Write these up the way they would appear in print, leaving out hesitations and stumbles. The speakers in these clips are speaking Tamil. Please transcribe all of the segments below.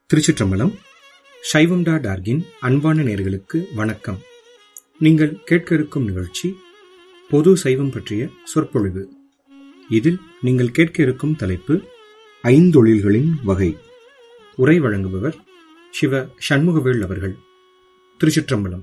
திருச்சிற்றம்பலம். சைவம் டார்கின் அன்பான நேயர்களுக்கு வணக்கம். நீங்கள் கேட்க இருக்கும் நிகழ்ச்சி பொது சைவம் பற்றிய சொற்பொழிவு. இதில் நீங்கள் கேட்க இருக்கும் தலைப்பு ஐந்தொழில்களின் வகை. உரை வழங்குபவர் சிவ சண்முகவேல் அவர்கள். திருச்சிற்றம்பலம்.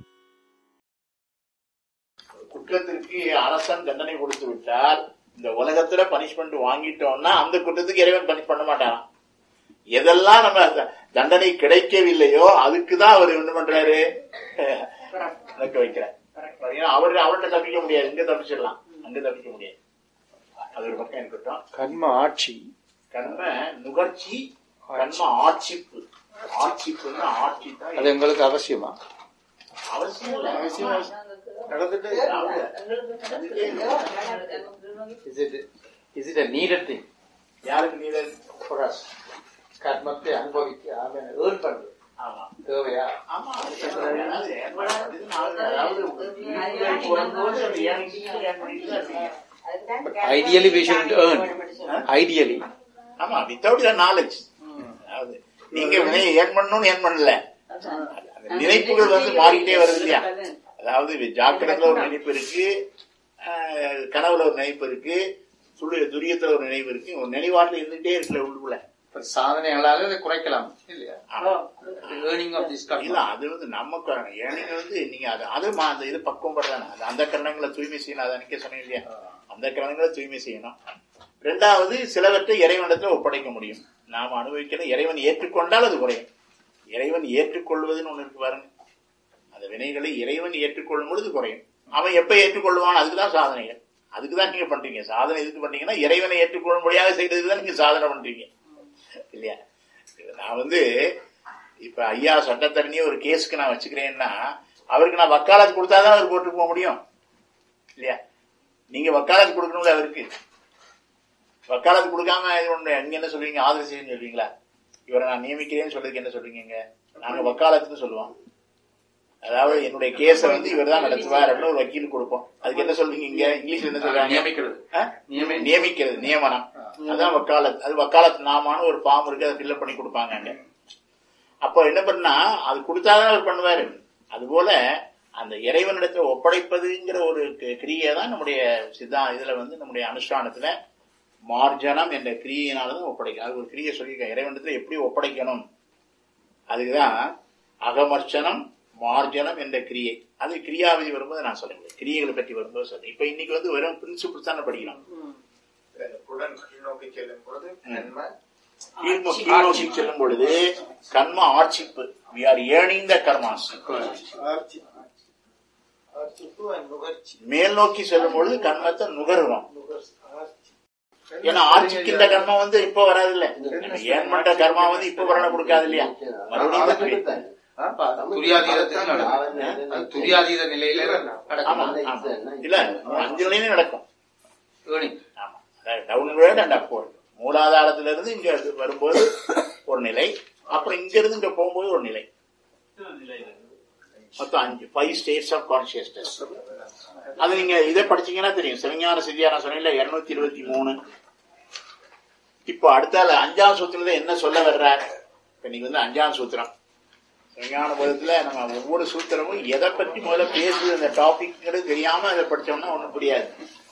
குற்றத்திற்கு அரசன் தண்டனை கொடுத்து விட்டால் இந்த உலகத்துல பனிஷ்மெண்ட் வாங்கிட்டோம்னா அந்த குற்றத்துக்கு இறைவன் பனிஷ் பண்ண மாட்டான். எதெல்லாம் நம்ம தண்டனை கிடைக்கவில்லையோ அதுக்குதான் அவர் என்ன பண்றாரு, நடக்க வைக்கிறார். அவர்கிட்ட தப்பிக்க முடியாது, இங்க தப்பிச்சிடலாம், அங்க தப்பிக்க முடியாது. அது ஒரு பக்கம் இருக்கட்டும். கர்ம ஆட்சி, கர்ம நுகர்ச்சி, கர்ம ஆட்சிப்பு. ஆட்சிப்புன்னா ஆட்சி தான். அது உங்களுக்கு அவசியமா? அவசியம் இல்லை, அவசியம் நடந்துட்டு. Is it a needed thing? யாருக்கு நீடல்? For us. கர்மத்தை அனுபவிக்க ஏர்ன் பண்றது தேவையா? Ideally we shouldn't earn. Ideally. ஆமா, without your knowledge. நீங்க ஏர்ன் பண்ணணும்னு ஏர்ன் பண்ணல, நினைப்புகள் வந்து மாறிக்கிட்டே வருது இல்லையா? அதாவது ஜாக்கிரத்துல ஒரு நினைப்பு இருக்கு, கனவுல ஒரு நினைப்பு இருக்கு, துரியத்துல ஒரு நினைவு இருக்கு, ஒரு நினைவாட்டில் இருந்துட்டே இருக்குல்ல உள்ளுக்குள்ள. சாதனைகளால இதை குறைக்கலாம் இல்லையா? இல்ல, அது வந்து நமக்கு ஏர்னிங் வந்து நீங்க அது இது பக்குவம் படுறாங்க. அந்த கரணங்களை தூய்மை செய்யணும். அதை அன்னைக்கே சொன்னேன் இல்லையா? அந்த கரணங்களை தூய்மை செய்யணும். ரெண்டாவது, சிலவற்றை இறைவனிடத்துல ஒப்படைக்க முடியும். நாம அனுபவிக்கணும். இறைவன் ஏற்றுக்கொண்டால் அது குறையும். இறைவன் ஏற்றுக்கொள்வதுன்னு ஒண்ணு இருக்கு பாருங்க. அந்த வினைகளை இறைவன் ஏற்றுக்கொள்ளும் பொழுது குறையும். அவன் எப்ப ஏற்றுக்கொள்வான்? அதுக்குதான் சாதனைகள். அதுக்குதான் நீங்க பண்றீங்க சாதனை. எதுக்கு பண்றீங்கன்னா இறைவனை ஏற்றுக்கொள்ளும்படியாக செய்யறதுக்குதான் நீங்க சாதனை பண்றீங்க இல்லையா? நான் வந்து இப்ப ஐயா சட்டத்தரணிய ஒரு கேஸுக்கு நான் வச்சுக்கிறேன்னா அவருக்கு நான் வக்காலத்து கொடுத்தாதான் அவர் போட்டு போக முடியும் இல்லையா? நீங்க வக்காலத்து கொடுக்கணும்ல அவருக்கு. வக்காலத்து கொடுக்காம நீங்க என்ன சொல்றீங்க? ஆதரவு செய்யணும்னு சொல்றீங்களா? இவரை நான் நியமிக்கிறேன்னு சொல்றதுக்கு என்ன சொல்றீங்க? நாங்க வக்காலத்துன்னு சொல்லுவோம். அதாவது என்னுடைய கேஸ வந்து இவர் தான் நடத்துவார் அப்படின்னு ஒரு வக்கீல் கொடுப்போம். அதுக்கு என்ன சொல்றீங்க? இங்க இங்கிலீஷ்ல என்ன சொல்றாங்க? நியமிக்கிறது, நியமனம். அதான் வக்காலத். அது வக்காலத் நாமான ஒரு ஃபார்ம் இருக்கு, அதை ஃபில்அப் பண்ணி கொடுப்பாங்க அங்க. அப்போ என்ன பண்ணா அது கொடுத்தாதான் அவர் பண்ணுவாரு. அதுபோல அந்த இறைவனிடத்துல ஒப்படைப்பதுங்கிற ஒரு கிரியை தான் நம்முடைய இதுல வந்து நம்முடைய அனுஷ்டானத்துல மார்ஜனம் என்ற கிரியையினாலதான் ஒப்படைக்கும். அது ஒரு கிரியை சொல்லியிருக்கேன். இறைவனிடத்துல எப்படி ஒப்படைக்கணும் அதுக்குதான் அகமர்ச்சனம் மார்ஜனம் என்ற கிரியை. அது கிரியாவதி வரும்போது நான் சொல்ல முடியும், கிரியைகளை பற்றி வரும்போது சொல்றேன். இப்ப இன்னைக்கு வந்து வெறும் பிரின்சிபிள்ஸ் தானே படிக்கலாம். கீழ்நோக்கி செல்லும் பொழுது கர்ம ஆட்சிப்பு. We are earning the karmas. மேல் நோக்கி செல்லும் பொழுது கர்மத்தை நுகர்றோம். ஏன்னா ஆட்சிக்கின்ற கர்மம் வந்து இப்ப வராது இல்ல, ஏன் பண்ற கர்மா வந்து இப்ப வரண கொடுக்காது இல்லையா? மறுபடியும் துரியாதீத நிலையில இல்ல, 5 நிலையிலும் நடக்கும். Downward and upward. மூலாதாரத்துல இருந்து இங்க வரும்போது ஒரு நிலை, அப்புறம் இங்க இருந்து இங்க போகும்போது ஒரு நிலை. மொத்தம் 5 states of consciousness. அது நீங்க இதை படிச்சீங்கன்னா தெரியும். சிவஞான சித்தியார சொன்ன 223. இப்போ அடுத்தால 5ஆம் சூத்திரத்துல என்ன சொல்ல வர்றார்? இன்னைக்கு வந்து 5ஆம் சூத்திரம் விஞ்ஞான பதத்துல நம்ம ஒவ்வொரு சூத்திரமும் எதை பற்றி முதல்ல பேசுது அந்த டாபிக் தெரியாம அதை படிச்சோம்னா ஒண்ணும் புரியாது.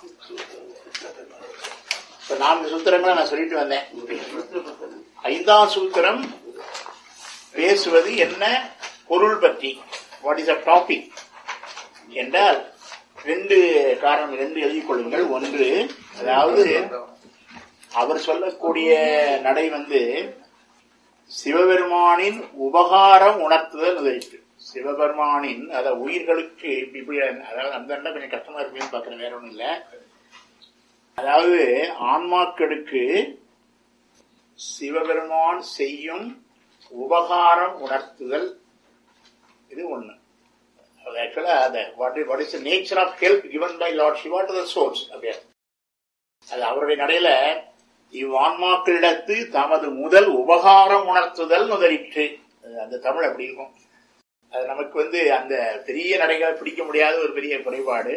இப்ப 4 சூத்திரங்களை நான் சொல்லிட்டு வந்தேன். 5ஆம் சூத்திரம் பேசுவது என்ன பொருள் பற்றி, வாட் இஸ் அ டாபிக் என்றால் 2 காரணம், 2 எழுதிக் கொள்ளுங்கள். ஒன்று, அதாவது அவர் சொல்லக்கூடிய நடை வந்து சிவபெருமானின் உபகாரம் உணர்த்துதல் உதவிட்டு. சிவபெருமானின் அத உயிர்களுக்கு இப்படி, அதாவது அந்த கொஞ்சம் கஷ்டமா இருக்குன்னு பாக்குறேன், வேற ஒண்ணும் இல்ல. அதாவது ஆன்மாக்களுக்கு சிவபெருமான் செய்யும் உபகாரம் உணர்த்துதல், இது ஒண்ணு. ஆக்சுவலா what is the nature of help given by Lord Shiva to the souls? அப்படியே அது அவருடைய நடையில இவ்வான்மாக்களிடத்து தமது முதல் உபகாரம் உணர்த்துதல் முதலிற்று. அந்த தமிழ் அப்படி இருக்கும். அது நமக்கு வந்து அந்த பெரிய நடைகளை பிடிக்க முடியாத ஒரு பெரிய குறைபாடு.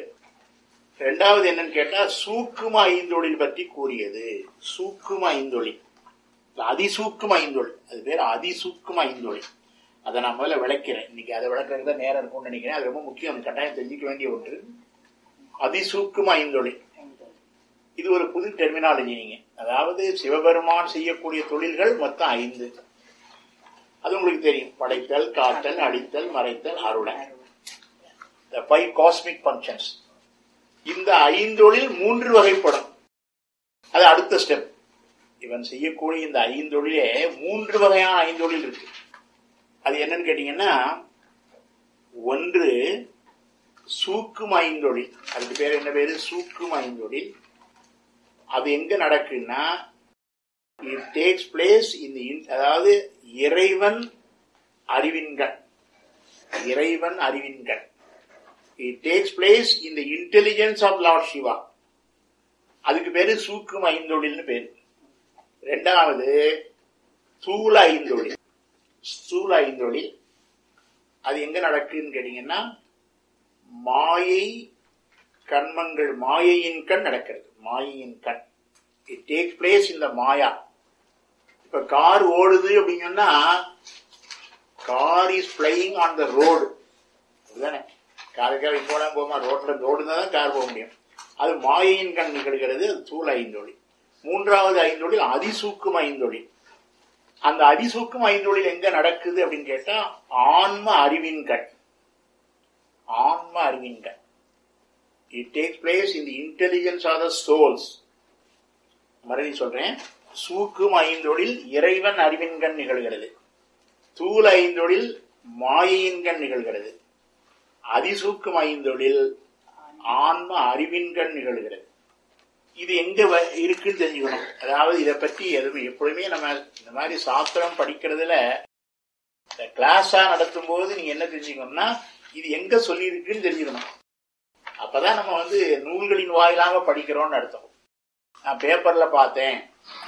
2வது என்னன்னு கேட்டா சூக்கும ஐந்தொழில் பற்றி கூறியது. சூக்கும ஐந்தொழில் அதிசூக்கும் ஐந்தொழில், அது பேர் அதிசூக்கும் ஐந்தொழில். அதை நான் முதல்ல விளக்கிறேன். இன்னைக்கு அதை விளக்குறது தான் நேரம் இருக்கும்னு நினைக்கிறேன். அது ரொம்ப முக்கியம், கட்டாயம் தெரிஞ்சிக்க வேண்டிய ஒன்று. அதிசூக்கும் ஐந்தொழில் இது ஒரு புது டெர்மினாலஜி. நீங்க அதாவது சிவபெருமான் செய்யக்கூடிய தொழில்கள் மொத்தம் 5. அது உங்களுக்கு தெரியும். படைத்தல், காத்தல், அழித்தல், மறைத்தல், அருளை. The 5 cosmic functions. இந்த 5 தொழில் 3 வகைப்படும். அது அடுத்த ஸ்டெப். இவன் செய்யக்கூடிய இந்த 5 தொழிலே 3 வகையான 5 தொழில் இருக்கு. அது என்னன்னு கேட்டீங்கன்னா, ஒன்று சூக்கும் ஐந்தொழில். அதுக்கு பேர் என்ன பேரு? சூக்கும் ஐந்தொழில். அது எங்க நடக்குன்னா, இட் டேக்ஸ் பிளேஸ் இன், அதாவது இறைவன் அறிவின்கண். இறைவன் அறிவின்கண். It takes place in the intelligence of Lord Shiva. அதுக்கு பேரு சூக்கும் ஐந்தொழில்னு பேரு. இரண்டாவது ஸ்தூல ஐந்தொழில். ஸ்தூல ஐந்தொழில் அது எங்க நடக்குன்னு கேட்டீங்கன்னா, மாயை கண்மங்கள், மாயையின் கண் நடக்கிறது. மாயையின் கண். It takes place in the மாயா. இப்ப கார் ஓடுது அப்படின்னா, car is flying on the road. அதுதானே, காருக்காக போனா போமா, ரோட்ல ரோடுதான் தான் கார் போக முடியும். அது மாயையின் கண் நிகழ்கிறது. அது ஸ்தூல ஐந்தொழில். மூன்றாவது ஐந்தொழில் அதிசூக்கும் ஐந்தொழில். அந்த அதிசூக்கும் ஐந்தொழில் எங்க நடக்குது அப்படின்னு கேட்டா, ஆன்ம அறிவின் கண். ஆன்ம அறிவின் கண். It takes place in the intelligence of the souls. மறுபடியும் சொல்றேன், சூக்கும் ஐந்தொழில் இறைவன் அறிவின் கண் நிகழ்கிறது. ஸ்தூல ஐந்தொழில் மாயையின் கண் நிகழ்கிறது. அதிசூக்கும் ஐந்தொழில் ஆன்ம அறிவின்கண் நிகழ்கிறது. இது எங்க இருக்குன்னு தெரிஞ்சுக்கணும். அதாவது இதை பற்றி எப்பொழுதுமே நம்ம இந்த மாதிரி சாஸ்திரம் படிக்கிறதுல, கிளாஸா நடத்தும் போது நீங்க என்ன தெரிஞ்சுக்கணும்னா, இது எங்க சொல்லி இருக்குன்னு தெரிஞ்சுக்கணும். அப்பதான் நம்ம நூல்களின் வாயிலாக படிக்கிறோம்னு அர்த்தம். நான் பேப்பர்ல பார்த்தேன்,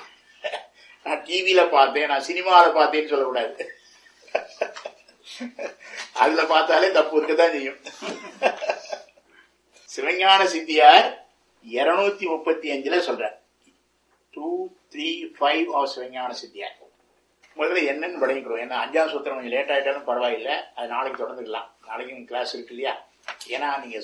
நான் டிவியில பார்த்தேன், நான் சினிமாவில பார்த்தேன்னு சொல்லக்கூடாது. அதுல பார்த்தாலே தப்பு இருக்கதான் செய்யும். சிவஞான சித்தியார் 235 சொல்ற 235 ஆஃப் சிவஞான சித்தியார். முதல்ல என்னன்னு படிக்கிறோம். ஏன்னா 5ஆம் சூத்திரம் கொஞ்சம் லேட் ஆயிட்டாலும் பரவாயில்லை, அது நாளைக்கு தொடர்ந்துக்கலாம். நாளைக்கும் கிளாஸ் இருக்கு இல்லையா? ஏன்னா நீங்க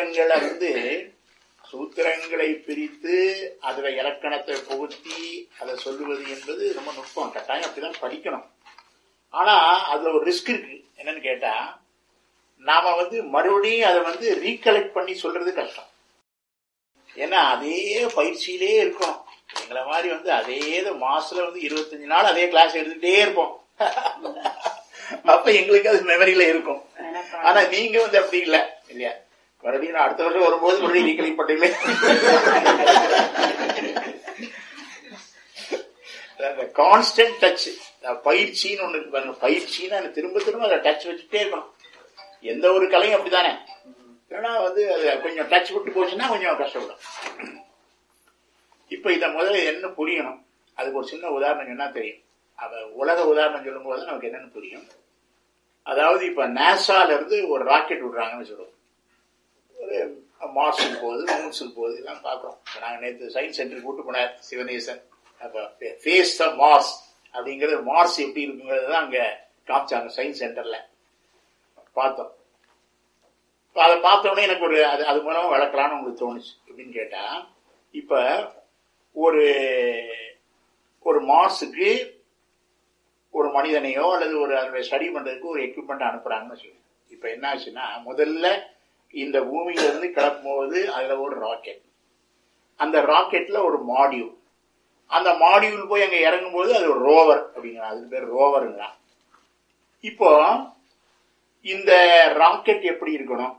சூத்திரங்களை பிரித்து அதுல இலக்கணத்தை புகுத்தி அதை சொல்லுவது என்பது ரொம்ப நுட்பம். கட்டாயம் அப்படிதான் படிக்கணும். ஆனா அதுல ஒரு ரிஸ்க் இருக்கு. என்னன்னு கேட்டா, நாம மறுபடியும் அதை ரீகலெக்ட் பண்ணி சொல்றது கஷ்டம். ஏன்னா அதே பயிற்சியிலே இருக்கணும். எங்களை மாதிரி அதே மாசத்துல 25 நாள் அதே கிளாஸ் எடுத்துட்டே இருப்போம். அப்ப எங்களுக்கு அது மெமரியில இருக்கும். ஆனா நீங்க அப்படி இல்ல இல்லையா? மறுபடியும் நான் அடுத்த வருஷம் வரும்போது மறுபடியும் ரீகலெக்ட் பண்ணீங்களே. கான்ஸ்டன்ட் டச், பயிற்சின்னு ஒண்ணு இருக்கு. பயிற்சின்னா திரும்ப திரும்ப அதை டச் வச்சுட்டே இருக்கணும். எந்த ஒரு கலையும் அப்படித்தானே. ஏன்னா அது கொஞ்சம் டச் விட்டு போச்சுன்னா கொஞ்சம் கஷ்டப்படும். இப்ப இத முதல்ல என்ன புரியணும், அதுக்கு ஒரு சின்ன உதாரணம் என்ன தெரியும். உலக உதாரணம் சொல்லும் போது நமக்கு என்னன்னு புரியும். அதாவது இப்ப நாசால இருந்து ஒரு ராக்கெட் விடுறாங்கன்னு சொல்லுவோம். ஒரு மார்ஸுக்கு போகுது, மூன்ஸுக்கு போகுது, எல்லாம் பாக்குறோம். நாங்க நேற்று சயின்ஸ் சென்டருக்கு கூட்டு போனார் சிவனேசன். அப்ப ஃபேஸ் த மார்ஸ் அப்படிங்கிறது, மார்ஸ் எப்படி இருக்குங்கிறது அங்க காமிச்சாங்க சயின்ஸ் சென்டர்ல. பார்த்தோம். அதை பார்த்த உடனே எனக்கு அது மூலமா வளர்க்கலான்னு உங்களுக்கு தோணுச்சு. எப்படின்னு கேட்டா, இப்ப ஒரு மார்ஸுக்கு ஒரு மனிதனையோ அல்லது அதனுடைய ஸ்டடி பண்றதுக்கு ஒரு எக்யூப்மெண்ட் அனுப்புறாங்கன்னு சொல்லுங்க. இப்ப என்ன ஆச்சுன்னா, முதல்ல இந்த பூமியில இருந்து கிளப்பும் போது அதுல ஒரு ராக்கெட், அந்த ராக்கெட்ல ஒரு மாடியூல், அந்த மாடியூல் போய் அங்க இறங்கும் போது அது ஒரு ரோவர் அப்படிங்கிற, அதுக்கு பேர் ரோவருங்க. இப்போ இந்த ராக்கெட் எப்படி இருக்கணும்,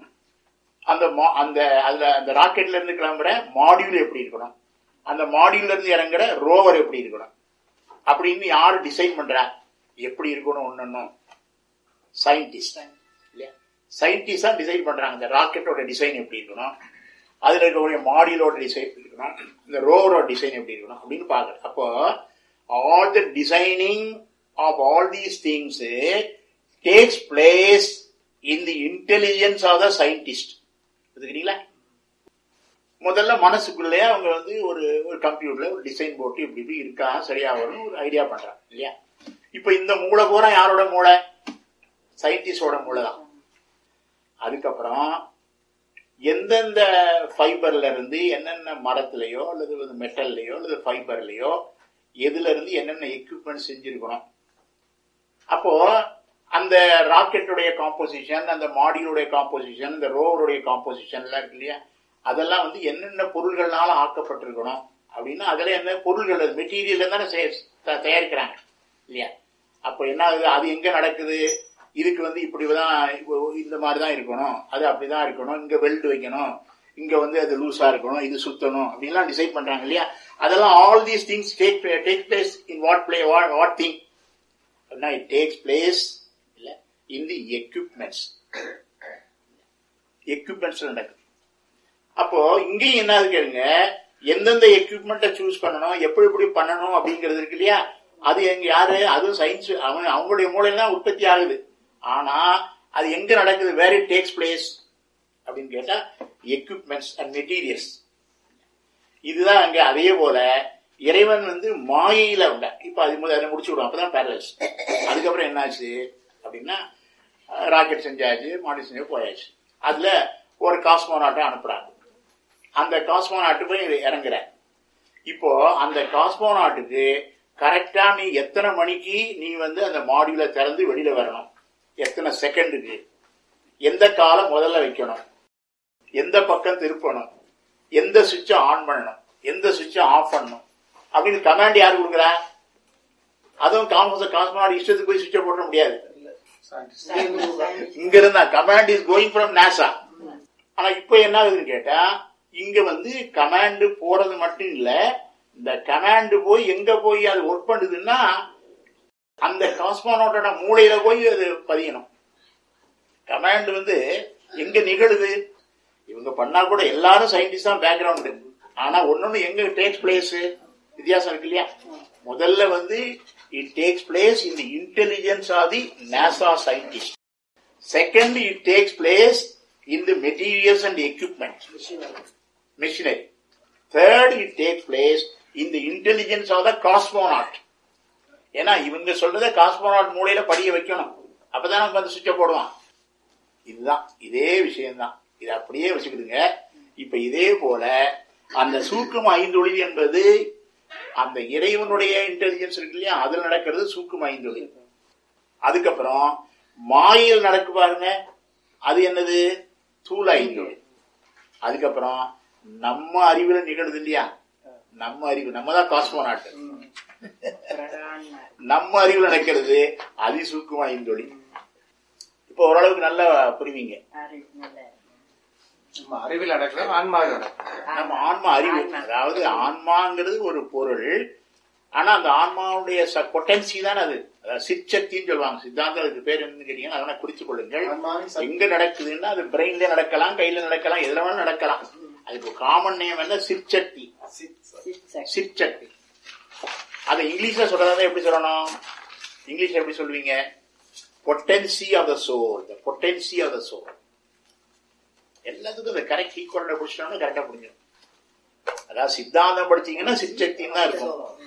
அந்த ராக்கெட்ல இருந்து கிளம்புற மாடியூல் எப்படி இருக்கணும், அந்த மாடியூல்ல இருந்து இறங்குற ரோவர் எப்படி இருக்கணும் அப்படின்னு யாரு டிசைன் பண்றா? எப்படி இருக்கணும் ஒன்னும் சயின்டிஸ்ட் இல்லையா? சயின்டிஸ்ட் தான் டிசைன் பண்றாங்க. இந்த ராக்கெட்டோட டிசைன் எப்படி இருக்கணும், அதுல இருக்கக்கூடிய மாடியூலோட டிசைன் எப்படி இருக்கணும், இந்த ரோவரோட டிசைன் எப்படி இருக்கணும் அப்படின்னு பாக்குறேன். அப்போ all the designing of all these things takes place in the intelligence of the scientist. புரியுதுங்களா? முதல்ல மனசுக்குள்ளேயே அவங்க வந்து ஒரு கம்ப்யூட்டர்ல ஒரு டிசைன் போட்டு இப்படி இப்படி இருக்கா சரியா வரும்னு ஒரு ஐடியா பண்றாங்க இல்லையா. இப்ப இந்த மூளை பூரா யாரோட மூளை? சயின்டிஸ்டோட மூளை தான். அதுக்கப்புறம் எந்தெந்த ஃபைபர்ல இருந்து என்னென்ன மரத்திலேயோ அல்லது மெட்டல்லையோ அல்லது ஃபைபர்லயோ எதுல இருந்து என்னென்ன எக்யூப்மெண்ட் செஞ்சிருக்கணும். அப்போ அந்த ராக்கெட்டுடைய காம்போசிஷன், அந்த மாடியூலுடைய காம்போசிஷன், இந்த ரோவருடைய காம்போசிஷன் எல்லாம் இருக்கு இல்லையா, அதெல்லாம் வந்து என்னென்ன பொருள்கள்னால ஆக்கப்பட்டிருக்கணும் அப்படின்னா அதுல என்ன பொருள்கள் மெட்டீரியல் தானே தயாரிக்கிறாங்க இல்லையா. அப்ப என்ன ஆகுது, அது எங்க நடக்குது, இதுக்கு வந்து இப்படிதான் இந்த மாதிரிதான் இருக்கணும், அது அப்படிதான் இருக்கணும், இங்க வெல்ட் வைக்கணும், இங்க வந்து அது லூஸா இருக்கணும், இது சுத்தணும் அப்படின்லாம் டிசைட் பண்றாங்க இல்லையா. அதெல்லாம் all these things take place in what thing அப்படின்னா இட் டேக்ஸ் பிளேஸ் இல்ல இன் தி எக்யூப்மெண்ட்ஸ் நடக்குது. அப்போ இங்கேயும் என்ன கேளுங்க, எந்தெந்த எக்யூப்மெண்ட்டை சூஸ் பண்ணணும், எப்படி பண்ணணும் அப்படிங்கிறது இருக்கு இல்லையா. அது எங்க யாரு, அதுவும் சயின்ஸ் அவங்களுடைய மூலையில தான் உற்பத்தி ஆகுது. ஆனா அது எங்க நடக்குது, வேர் இட் டேக்ஸ் பிளேஸ் அப்படின்னு கேட்டா எக்யூப்மெண்ட்ஸ் அண்ட் மெட்டீரியல்ஸ். இதுதான் அங்க. அதே போல இறைவன் வந்து மாயையில உண்ட. இப்ப அதை முடிச்சு விடும், அப்பதான் பேரலைஸ். அதுக்கப்புறம் என்னாச்சு அப்படின்னா ராக்கெட் செஞ்சாச்சு, மாடி செஞ்சு போயாச்சு. அதுல ஒரு காஸ்மோனாட்டை அனுப்புறாங்க. அந்த காஸ்மோனாட்டு போய் இறங்குற. இப்போ அந்த காஸ்மோனாட்டுக்கு கரெக்டா நீ எத்தனை மணிக்கு நீ வந்து அந்த மாடியூல திறந்து வெளியில வரணும், எத்தனை செகண்டுக்கு, எந்த காலம் முதல்ல வைக்கணும், எந்த பக்கம் திருப்பணும், எந்த சுவிட்சை ஆன் பண்ணணும், எந்த சுவிட்சை ஆஃப் பண்ணணும் அப்படின்னு கமாண்ட் யாரு கொடுக்குறா? அதுவும் காஸ்மோனாட் இஷ்டத்துக்கு போய் சுவிட்சை போட முடியாது. இங்க இருந்தா command is going from NASA. ஆனா இப்ப என்ன ஆகுதுன்னு கேட்டா, இங்க வந்து கமாண்ட் போறது மட்டும் இல்ல, இந்த கமாண்ட் போய் எங்க போய் அது ஒர்க் பண்ணுதுன்னா அந்த காஸ்மோனாட்டோட மூளையில போய் அது பதியணும். கமாண்ட் வந்து எங்க நிகழுது, இவங்க பண்ணா கூட எல்லாரும் சயின்டிஸ்ட் தான் பேக்ரவுண்ட். ஆனா ஒன்னொன்னு எங்க டேக்ஸ் பிளேஸ் வித்தியாசம் இருக்கு இல்லையா. முதல்ல வந்து it takes place in the intelligence of the NASA scientist. Second, it takes place in the materials and the equipment, machinery. Third, it takes place in the intelligence of the cosmonaut. ஏன்னா இவங்க சொல்றத காஸ்மோனாட் மூளையில படிய வைக்கணும், அப்பதான் நமக்கு அந்த சுவிட்சை போடுவான். இதுதான் இதே விஷயம்தான். இதை அப்படியே வச்சுக்கிடுங்க. இப்ப இதே போல அந்த சூக்கும ஐந்தொழில் என்பது அந்த இறைவனுடைய இன்டெலிஜென்ஸ் இருக்கு இல்லையா, அதுல நடக்கிறது சூக்கும ஐந்தொழில். அதுக்கப்புறம் மாயில் நடக்கு பாருங்க, அது என்னது, தூள ஐந்தொழில். அதுக்கப்புறம் நம்ம அறிவுல நிகழ்து இல்லையா, நம்ம அறிவு, நம்ம தான் காஸ்மோனாட், நம்ம அறிவுல நடக்கிறது அதிசூக்கும ஐந்தொழில். இப்ப ஓரளவுக்கு நல்லா புரிவீங்க. அறிவில் நடக்கலாம், ஆன்மாவில் நடக்கலாம். நம்ம ஆன்மா அறிவு, அதாவது ஆன்மாங்கிறது ஒரு பொருள். ஆனா அந்த ஆன்மாவுடைய பொட்டன்சி தான் அது, அதாவது சிற்சக்தின்னு சொல்லுவாங்க. சித்தாந்தம் அதுக்கு பேர் என்னன்னு கேட்டீங்கன்னா அதெல்லாம் குறித்துக் கொள்ளுங்கள். எங்க நடக்குதுன்னா அது பிரெயின்ல நடக்கலாம், கையில நடக்கலாம், எதுல வேணாலும் நடக்கலாம். அதுக்கு காமன் நேம் என்ன, சிற்சக்தி. சிற்சக்தி. அதை இங்கிலீஷ்ல சொல்றதா எப்படி சொல்லணும், இங்கிலீஷ்ல எப்படி சொல்லுவீங்க, potency of the soul. Potency of the soul. எல்லாத்துக்கும் அந்த கரெக்ட் ஈக்குவல் பிடிச்சிட்டோம்னா கரெக்டா புரிஞ்சிடும். அதாவது சித்தாந்தம் படிச்சீங்கன்னா சிற்சக்தின்னு தான் இருக்கும்.